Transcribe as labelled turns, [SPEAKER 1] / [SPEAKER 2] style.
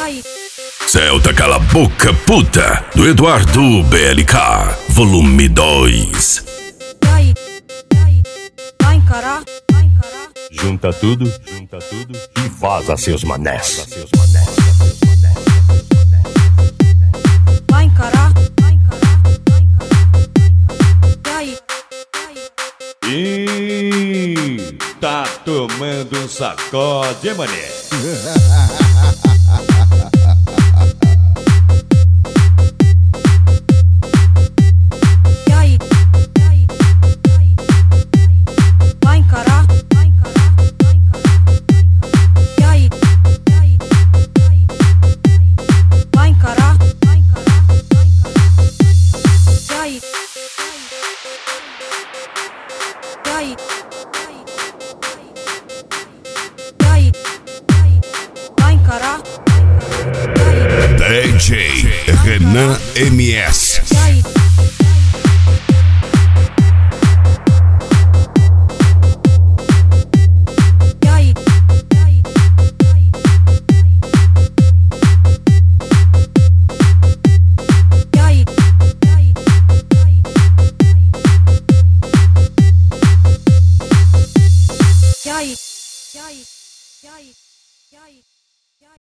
[SPEAKER 1] aí?
[SPEAKER 2] Celta Cala Boca Puta, do Eduardo BLK, volume 2.
[SPEAKER 1] E aí? Vai encarar?
[SPEAKER 3] Junta tudo e vaza seus manés.
[SPEAKER 1] Vai encarar? E aí?
[SPEAKER 4] Ih, tá tomando um sacode, mané.
[SPEAKER 1] E aí? Vai encarar? E aí? Vai encarar? E aí? E aí? E aí? Vai encarar?
[SPEAKER 2] DJ Renan MS.